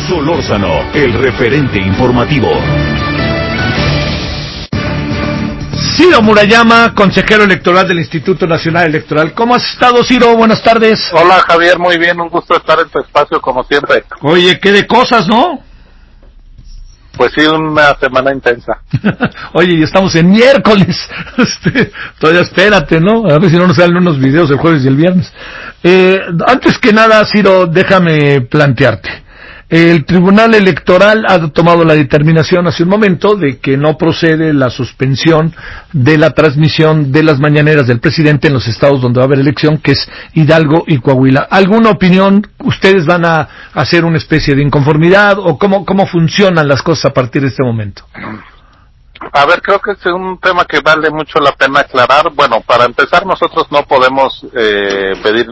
Solórzano, el referente informativo. Ciro Murayama, consejero electoral del Instituto Nacional Electoral. ¿Cómo has estado, Ciro? Buenas tardes. Hola, Javier, muy bien, un gusto estar en tu espacio como siempre. Oye, qué de cosas, ¿no? Pues sí, una semana intensa. Oye, y estamos en miércoles. Todavía espérate, ¿no? A ver si no nos salen unos videos el jueves y el viernes. Antes que nada, Ciro, déjame plantearte. El Tribunal Electoral ha tomado la determinación hace un momento de que no procede la suspensión de la transmisión de las mañaneras del presidente en los estados donde va a haber elección, que es Hidalgo y Coahuila. ¿Alguna opinión? ¿Ustedes van a hacer una especie de inconformidad o cómo funcionan las cosas a partir de este momento? A ver, creo que es un tema que vale mucho la pena aclarar. Bueno, para empezar, nosotros no podemos pedir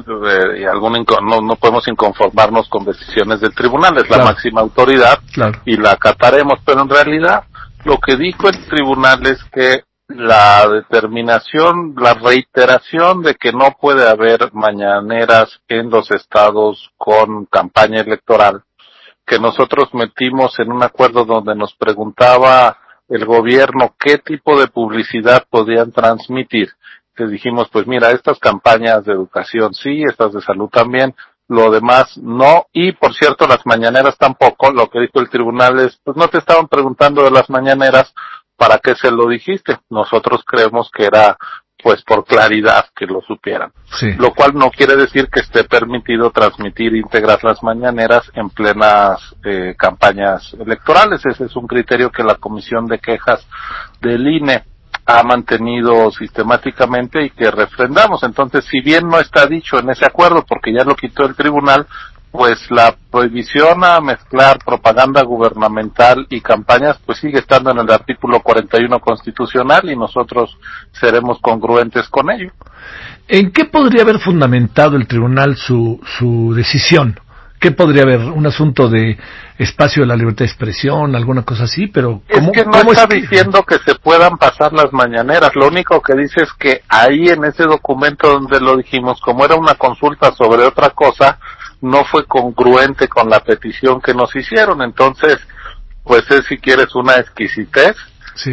no podemos inconformarnos con decisiones del tribunal, es la máxima autoridad, y la acataremos, pero en realidad lo que dijo el tribunal es que la determinación, la reiteración de que no puede haber mañaneras en los estados con campaña electoral, que nosotros metimos en un acuerdo donde nos preguntaba el gobierno qué tipo de publicidad podían transmitir. Les dijimos, pues mira, estas campañas de educación sí, estas de salud también, lo demás no, y por cierto las mañaneras tampoco. Lo que dijo el tribunal es, pues no te estaban preguntando de las mañaneras, ¿para qué se lo dijiste? Nosotros creemos que era pues por claridad que lo supieran. Sí. Lo cual no quiere decir que esté permitido transmitir íntegras las mañaneras en plenas campañas electorales. Ese es un criterio que la Comisión de Quejas del INE ha mantenido sistemáticamente y que refrendamos. Entonces, si bien no está dicho en ese acuerdo, porque ya lo quitó el tribunal, pues la prohibición a mezclar propaganda gubernamental y campañas pues sigue estando en el artículo 41 constitucional y nosotros seremos congruentes con ello. ¿En qué podría haber fundamentado el tribunal su decisión? ¿Qué podría haber? ¿Un asunto de espacio de la libertad de expresión, alguna cosa así? Pero ¿cómo, es que no está diciendo que se puedan pasar las mañaneras, lo único que dice es que ahí en ese documento donde lo dijimos, como era una consulta sobre otra cosa, no fue congruente con la petición que nos hicieron. Entonces, pues es, si quieres, una exquisitez. Sí.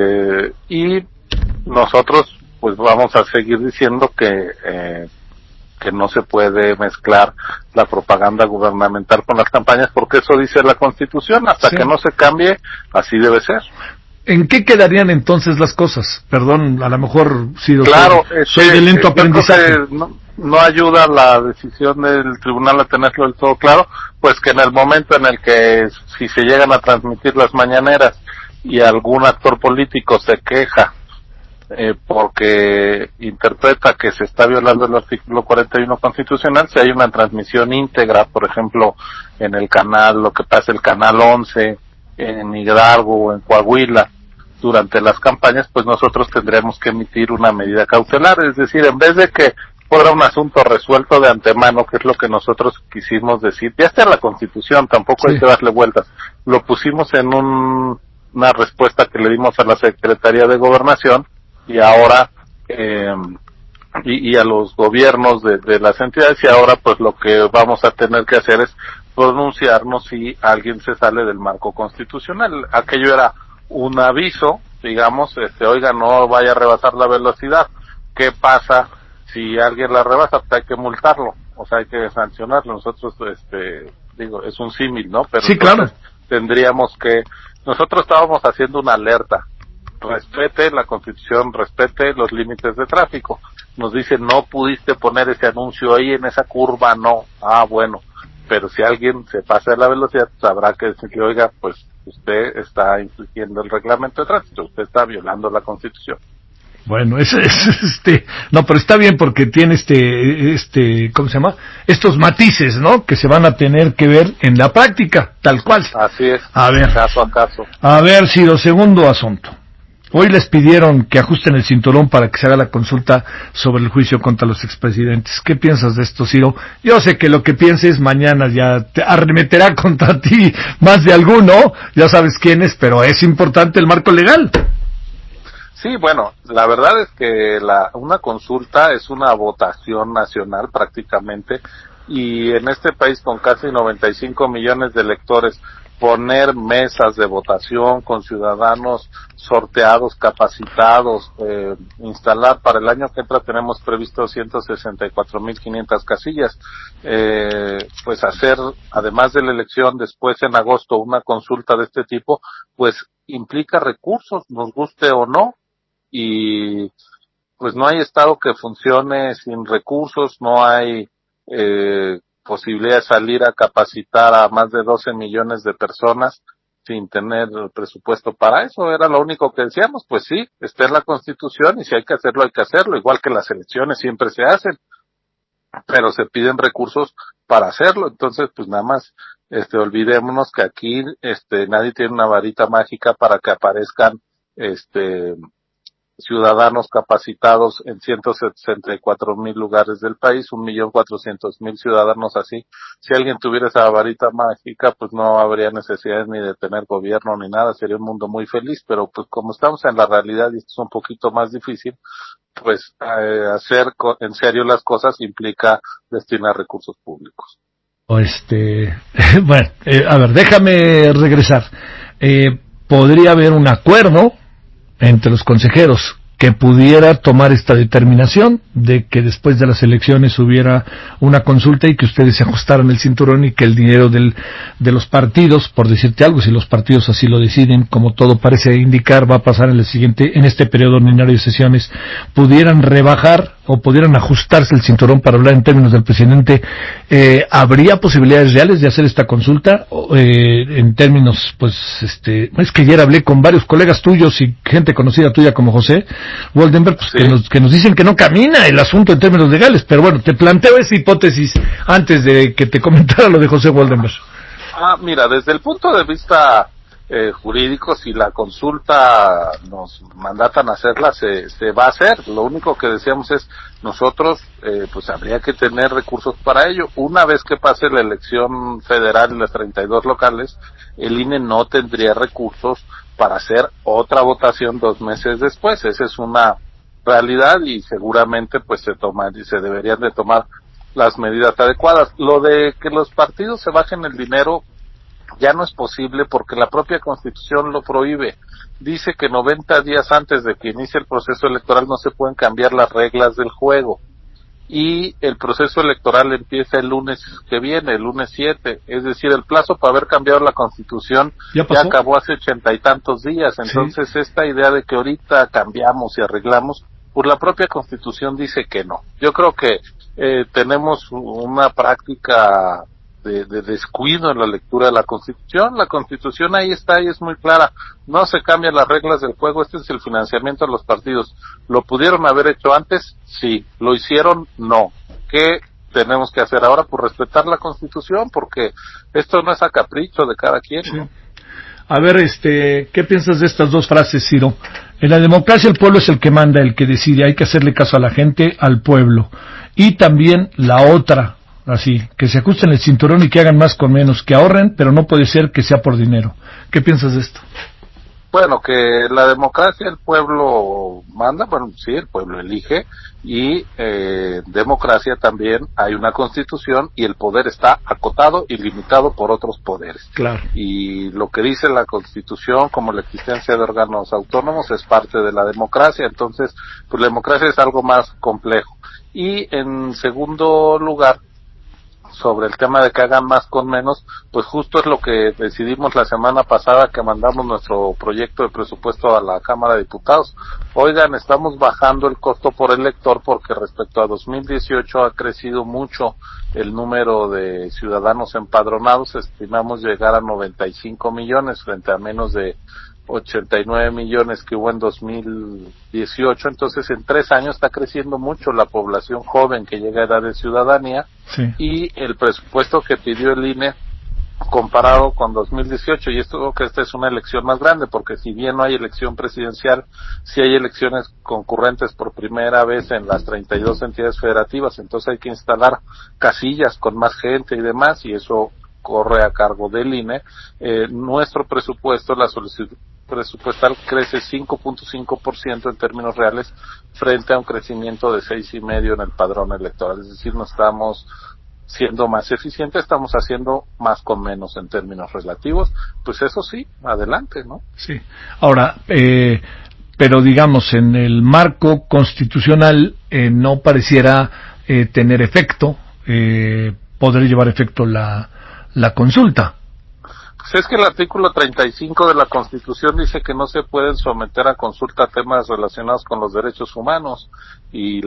Y nosotros pues vamos a seguir diciendo que no se puede mezclar la propaganda gubernamental con las campañas, porque eso dice la Constitución. Hasta que no se cambie, así debe ser. ¿En qué quedarían entonces las cosas? Perdón, a lo mejor claro, soy de lento aprendizaje. No ayuda la decisión del tribunal a tenerlo del todo claro, pues que en el momento en el que si se llegan a transmitir las mañaneras y algún actor político se queja porque interpreta que se está violando el artículo 41 constitucional, si hay una transmisión íntegra, por ejemplo, en el canal, lo que pasa el canal 11, en Hidalgo o en Coahuila, durante las campañas, pues nosotros tendremos que emitir una medida cautelar, es decir, en vez de que fuera un asunto resuelto de antemano, que es lo que nosotros quisimos decir, ya está en la Constitución, tampoco hay que darle vueltas, lo pusimos en una respuesta que le dimos a la Secretaría de Gobernación, y ahora y a los gobiernos de las entidades, y ahora pues lo que vamos a tener que hacer es pronunciarnos si alguien se sale del marco constitucional. Aquello era un aviso, digamos, oiga, no vaya a rebasar la velocidad. ¿Qué pasa si alguien la rebasa? Pues hay que multarlo, o sea, hay que sancionarlo. Nosotros, es un símil, ¿no? Pero sí, claro. Tendríamos que, nosotros estábamos haciendo una alerta. Respete la Constitución, respete los límites de tráfico. Nos dicen, no pudiste poner ese anuncio ahí en esa curva, no. Ah, bueno, pero si alguien se pasa de la velocidad, sabrá que decirle, oiga, pues usted está infringiendo el reglamento de tránsito, usted está violando la Constitución. Bueno, no, pero está bien porque tiene ¿cómo se llama? Estos matices, ¿no? Que se van a tener que ver en la práctica, tal cual. Así es. A ver, caso a caso. A ver, Ciro, segundo asunto. Hoy les pidieron que ajusten el cinturón para que se haga la consulta sobre el juicio contra los expresidentes. ¿Qué piensas de esto, Ciro? Yo sé que lo que pienses mañana ya te arremeterá contra ti más de alguno, ya sabes quién es, pero es importante el marco legal. Sí, bueno, la verdad es que una consulta es una votación nacional prácticamente y en este país con casi 95 millones de electores, poner mesas de votación con ciudadanos sorteados, capacitados, instalar para el año que entra tenemos previsto 164.500 casillas, pues hacer, además de la elección, después en agosto una consulta de este tipo, pues implica recursos, nos guste o no, y pues no hay estado que funcione sin recursos, no hay posibilidad de salir a capacitar a más de 12 millones de personas sin tener presupuesto para eso. Era lo único que decíamos, pues sí, está en la Constitución y si hay que hacerlo, igual que las elecciones siempre se hacen, pero se piden recursos para hacerlo. Entonces pues nada más olvidémonos que aquí nadie tiene una varita mágica para que aparezcan ciudadanos capacitados en 164.000 lugares del país, 1.400.000 ciudadanos así. Si alguien tuviera esa varita mágica, pues no habría necesidad ni de tener gobierno ni nada, sería un mundo muy feliz, pero pues como estamos en la realidad y esto es un poquito más difícil, pues hacer en serio las cosas implica destinar recursos públicos. Bueno, a ver, déjame regresar. Podría haber un acuerdo entre los consejeros que pudiera tomar esta determinación de que después de las elecciones hubiera una consulta y que ustedes se ajustaran el cinturón y que el dinero de los partidos, por decirte algo, si los partidos así lo deciden, como todo parece indicar va a pasar en este periodo ordinario de sesiones, pudieran rebajar o pudieran ajustarse el cinturón, para hablar en términos del presidente. ¿Habría posibilidades reales de hacer esta consulta? En términos, pues, es que ayer hablé con varios colegas tuyos y gente conocida tuya como José Woldenberg, pues, sí, que nos dicen que no camina el asunto en términos legales, pero bueno, te planteo esa hipótesis antes de que te comentara lo de José Woldenberg. Mira, desde el punto de vista jurídico, si la consulta nos mandatan a hacerla, se va a hacer. Lo único que decíamos es, nosotros, pues habría que tener recursos para ello. Una vez que pase la elección federal y las 32 locales, el INE no tendría recursos para hacer otra votación 2 meses después. Esa es una realidad y seguramente pues se deberían de tomar las medidas adecuadas. Lo de que los partidos se bajen el dinero ya no es posible porque la propia Constitución lo prohíbe. Dice que 90 días antes de que inicie el proceso electoral no se pueden cambiar las reglas del juego. Y el proceso electoral empieza el lunes que viene, el lunes 7. Es decir, el plazo para haber cambiado la Constitución ya acabó hace 80 y tantos días. Entonces, sí, esta idea de que ahorita cambiamos y arreglamos, pues la propia Constitución dice que no. Yo creo que tenemos una práctica de descuido en la lectura de la Constitución. La Constitución ahí está y es muy clara. No se cambian las reglas del juego. Este es el financiamiento de los partidos. ¿Lo pudieron haber hecho antes? Sí. ¿Lo hicieron? No. ¿Qué tenemos que hacer ahora? Pues respetar la Constitución, porque esto no es a capricho de cada quien, ¿no? Sí. A ver, ¿qué piensas de estas dos frases, Ciro? En la democracia el pueblo es el que manda, el que decide. Hay que hacerle caso a la gente, al pueblo. Y también la otra, así, que se ajusten el cinturón y que hagan más con menos, que ahorren, pero no puede ser que sea por dinero. ¿Qué piensas de esto? Bueno, que la democracia el pueblo manda, bueno, sí, el pueblo elige, y democracia también hay una constitución y el poder está acotado y limitado por otros poderes. Claro. Y lo que dice la constitución, como la existencia de órganos autónomos, es parte de la democracia. Entonces, pues la democracia es algo más complejo. Y en segundo lugar, sobre el tema de que hagan más con menos, pues justo es lo que decidimos la semana pasada que mandamos nuestro proyecto de presupuesto a la Cámara de Diputados. Oigan, estamos bajando el costo por elector porque respecto a 2018 ha crecido mucho el número de ciudadanos empadronados. Estimamos llegar a 95 millones frente a menos de 89 millones que hubo en 2018, entonces en 3 años está creciendo mucho la población joven que llega a edad de ciudadanía. Sí. Y el presupuesto que pidió el INE comparado con 2018, y esto que esta es una elección más grande, porque si bien no hay elección presidencial, sí hay elecciones concurrentes por primera vez en las 32 entidades federativas, entonces hay que instalar casillas con más gente y demás, y eso corre a cargo del INE. Nuestro presupuesto, la solicitud presupuestal crece 5.5% en términos reales frente a un crecimiento de 6.5% en el padrón electoral, es decir, nos estamos siendo más eficiente, estamos haciendo más con menos en términos relativos, pues eso sí, adelante, ¿no? Sí. Ahora, pero digamos, en el marco constitucional no pareciera tener efecto, poder llevar efecto la consulta. Pues es que el artículo 35 de la Constitución dice que no se pueden someter a consulta temas relacionados con los derechos humanos, y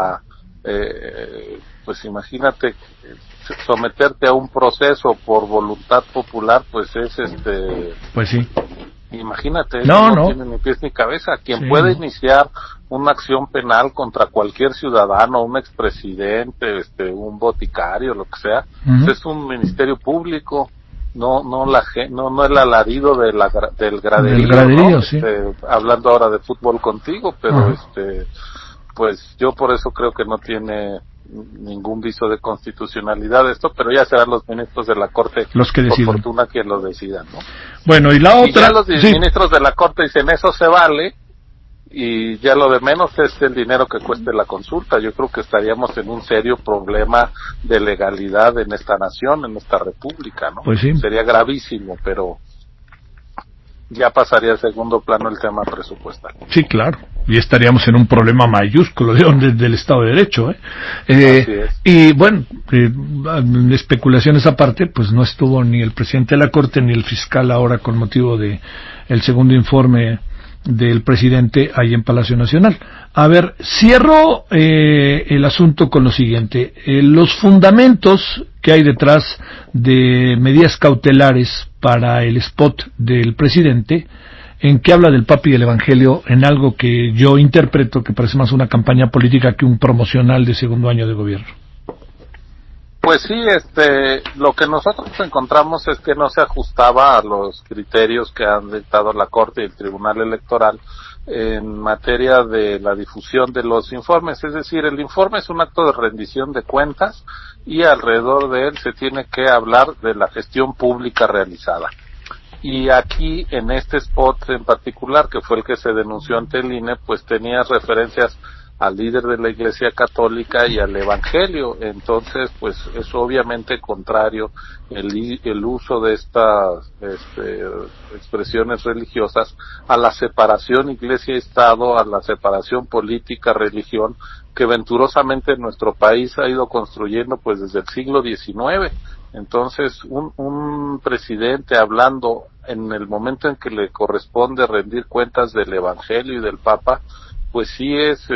pues imagínate, someterte a un proceso por voluntad popular, pues es Pues sí. imagínate, no tiene ni pies ni cabeza. Quien sí, puede iniciar una acción penal contra cualquier ciudadano, un expresidente, un boticario, lo que sea, pues es un ministerio público, no el alarido del graderío, ¿no? Sí. Hablando ahora de fútbol contigo, pero Ajá. pues yo por eso creo que no tiene ningún viso de constitucionalidad esto, pero ya serán los ministros de la Corte, los que decidan, por fortuna, quien lo decidan, ¿no? Bueno, y la otra, y ya los ministros de la Corte dicen eso se vale, y ya lo de menos es el dinero que cueste la consulta. Yo creo que estaríamos en un serio problema de legalidad en esta nación, en esta república, ¿no? Pues sí. Sería gravísimo, pero ya pasaría al segundo plano el tema presupuestal. Sí, claro, y estaríamos en un problema mayúsculo del Estado de Derecho, Así es. Y bueno, especulaciones aparte, pues no estuvo ni el presidente de la Corte ni el fiscal ahora con motivo de el segundo informe del presidente ahí en Palacio Nacional. A ver, cierro el asunto con lo siguiente. Los fundamentos que hay detrás de medidas cautelares para el spot del presidente, en que habla del Papa y del Evangelio, en algo que yo interpreto que parece más una campaña política que un promocional de segundo año de gobierno. Pues sí, lo que nosotros encontramos es que no se ajustaba a los criterios que han dictado la Corte y el Tribunal Electoral en materia de la difusión de los informes. Es decir, el informe es un acto de rendición de cuentas y alrededor de él se tiene que hablar de la gestión pública realizada. Y aquí, en este spot en particular, que fue el que se denunció ante el INE, pues tenía referencias al líder de la Iglesia Católica y al Evangelio. Entonces, pues es obviamente contrario el uso de estas expresiones religiosas a la separación Iglesia-Estado, a la separación política-religión, que venturosamente nuestro país ha ido construyendo pues desde el siglo XIX. Entonces, un presidente hablando en el momento en que le corresponde rendir cuentas del Evangelio y del Papa, pues sí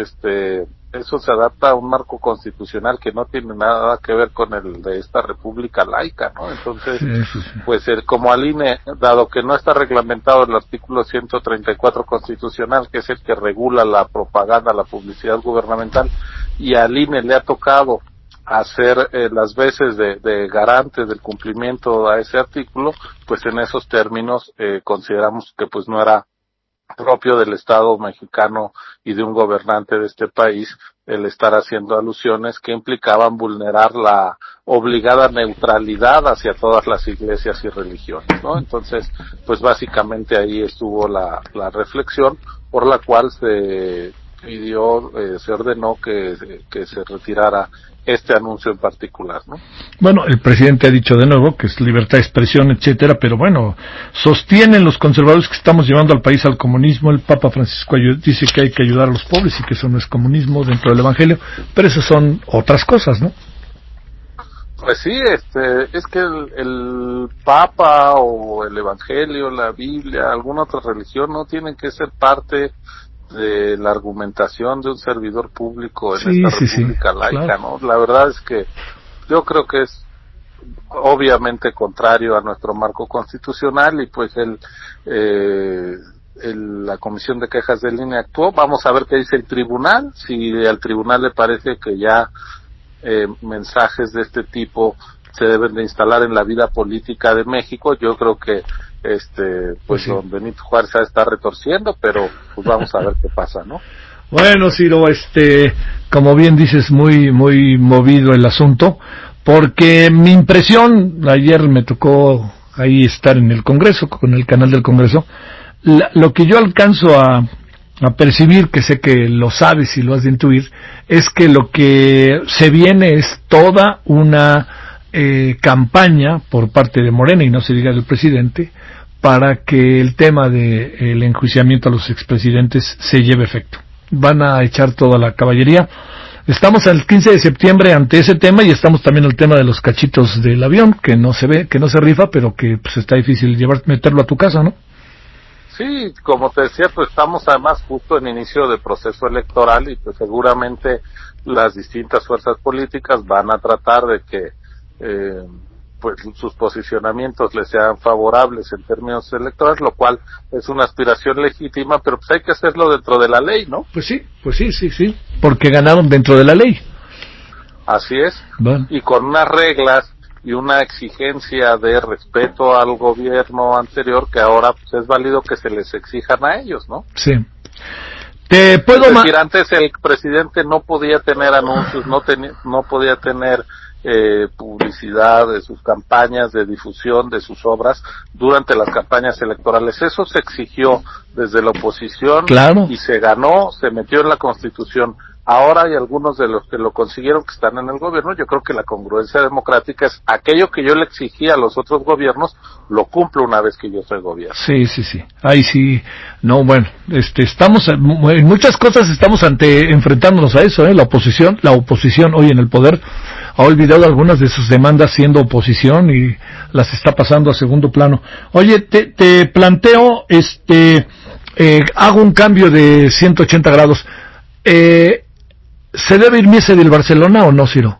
eso se adapta a un marco constitucional que no tiene nada que ver con el de esta república laica, ¿no? Entonces, Sí. pues como al INE, dado que no está reglamentado el artículo 134 constitucional, que es el que regula la propaganda, la publicidad gubernamental, y al INE le ha tocado hacer las veces de garante del cumplimiento a ese artículo, pues en esos términos consideramos que pues no era propio del Estado mexicano y de un gobernante de este país el estar haciendo alusiones que implicaban vulnerar la obligada neutralidad hacia todas las iglesias y religiones, ¿no? Entonces, pues básicamente ahí estuvo la reflexión por la cual se pidió, se ordenó que se retirara este anuncio en particular, ¿no? Bueno, el presidente ha dicho de nuevo que es libertad de expresión, etcétera, pero bueno, sostienen los conservadores que estamos llevando al país al comunismo. El Papa Francisco dice que hay que ayudar a los pobres y que eso no es comunismo dentro del Evangelio, pero esas son otras cosas, ¿no? Pues sí, es que el Papa o el Evangelio, la Biblia, alguna otra religión no tienen que ser parte de la argumentación de un servidor público en esta república laica, claro. ¿No? La verdad es que yo creo que es obviamente contrario a nuestro marco constitucional y pues la Comisión de Quejas del INE actuó. Vamos a ver qué dice el tribunal, si al tribunal le parece que ya mensajes de este tipo se deben de instalar en la vida política de México. Yo creo que pues sí, don Benito Juárez está retorciendo, pero pues vamos a ver qué pasa, ¿no? Bueno, Ciro, como bien dices, muy muy movido el asunto, porque mi impresión, ayer me tocó ahí estar en el Congreso, con el canal del Congreso, lo que yo alcanzo a percibir, que sé que lo sabes y lo has de intuir, es que lo que se viene es toda una campaña por parte de Morena, y no se diga del presidente, para que el tema de el enjuiciamiento a los expresidentes se lleve efecto. Van a echar toda la caballería. Estamos el 15 de septiembre ante ese tema, y estamos también el tema de los cachitos del avión, que no se ve, que no se rifa, pero que pues está difícil meterlo a tu casa, ¿no? Sí, como te decía, pues estamos además justo en inicio de proceso electoral, y pues seguramente las distintas fuerzas políticas van a tratar de que pues sus posicionamientos les sean favorables en términos electorales, lo cual es una aspiración legítima, pero pues hay que hacerlo dentro de la ley, ¿no? Pues sí, porque ganaron dentro de la ley. Así es, bueno. Y con unas reglas y una exigencia de respeto al gobierno anterior que ahora pues es válido que se les exijan a ellos, ¿no? Sí. Te puedo es decir, antes el presidente no podía tener anuncios, no podía tener publicidad de sus campañas, de difusión de sus obras durante las campañas electorales. Eso se exigió desde la oposición, claro, y se ganó, se metió en la Constitución. Ahora hay algunos de los que lo consiguieron que están en el gobierno. Yo creo que la congruencia democrática es aquello que yo le exigía a los otros gobiernos, lo cumplo una vez que yo soy gobierno. Sí. Ahí sí. No, bueno, estamos en muchas cosas, estamos enfrentándonos a eso, La oposición hoy en el poder ha olvidado algunas de sus demandas siendo oposición y las está pasando a segundo plano. Oye, te planteo, hago un cambio de 180 grados. ¿Se debe ir Miese del Barcelona o no, Ciro?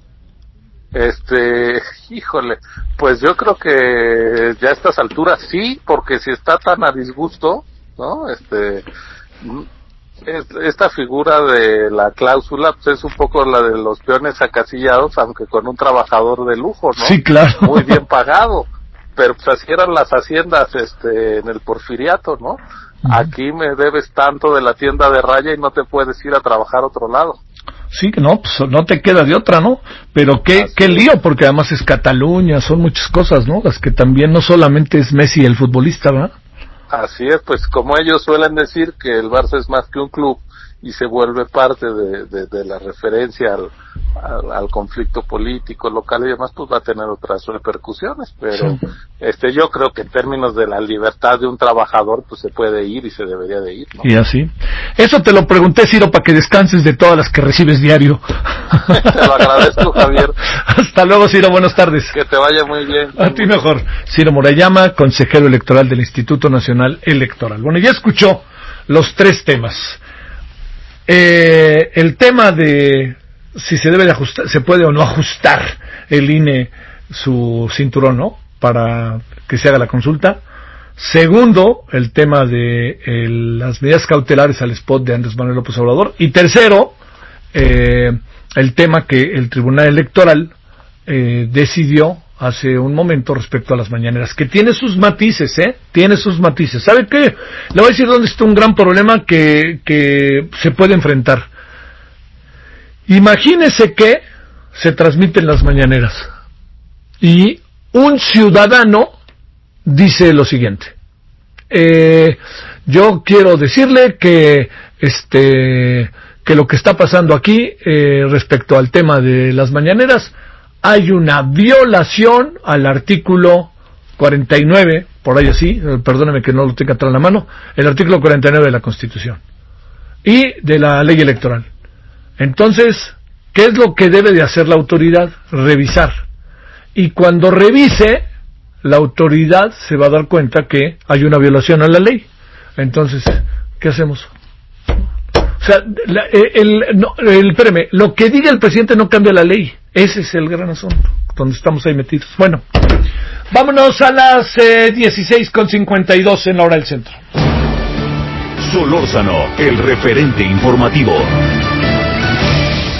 Híjole, pues yo creo que ya a estas alturas sí, porque si está tan a disgusto, ¿no? Esta figura de la cláusula pues es un poco la de los peones acasillados, aunque con un trabajador de lujo, ¿no? Sí, claro. Muy bien pagado, pero pues así eran las haciendas en el Porfiriato, ¿no? Aquí me debes tanto de la tienda de raya y no te puedes ir a trabajar a otro lado. Sí, no, pues no te queda de otra, ¿no? Pero qué lío, porque además es Cataluña, son muchas cosas, ¿no? Las que también no solamente es Messi el futbolista, ¿verdad? Así es, pues como ellos suelen decir que el Barça es más que un club y se vuelve parte de la referencia al conflicto político local y demás, pues va a tener otras repercusiones, pero sí. Yo creo que en términos de la libertad de un trabajador, pues se puede ir y se debería de ir, ¿no? Y así. Eso te lo pregunté, Ciro, para que descanses de todas las que recibes diario. Te lo agradezco, Javier. Hasta luego, Ciro, buenas tardes. Que te vaya muy bien. A ti mejor. Ciro Murayama, consejero electoral del Instituto Nacional Electoral. Bueno, ya escuchó los tres temas. El tema de si se debe de ajustar, se puede o no ajustar el INE su cinturón, ¿no? Para que se haga la consulta. Segundo, el tema de las medidas cautelares al spot de Andrés Manuel López Obrador. Y tercero, el tema que el Tribunal Electoral decidió hace un momento respecto a las mañaneras, que tiene sus matices, tiene sus matices. ¿Sabe qué? Le voy a decir dónde está un gran problema que se puede enfrentar. Imagínese que se transmiten las mañaneras y un ciudadano dice lo siguiente: yo quiero decirle que lo que está pasando aquí respecto al tema de las mañaneras, hay una violación al artículo 49, por ahí así, perdóneme que no lo tenga atrás en la mano, el artículo 49 de la Constitución y de la ley electoral. Entonces, ¿qué es lo que debe de hacer la autoridad? Revisar. Y cuando revise, la autoridad se va a dar cuenta que hay una violación a la ley. Entonces, ¿qué hacemos? O sea, espérame, lo que diga el presidente no cambia la ley. Ese es el gran asunto, donde estamos ahí metidos. Bueno, vámonos a las 16:52 en la hora del centro. Solórzano, el referente informativo.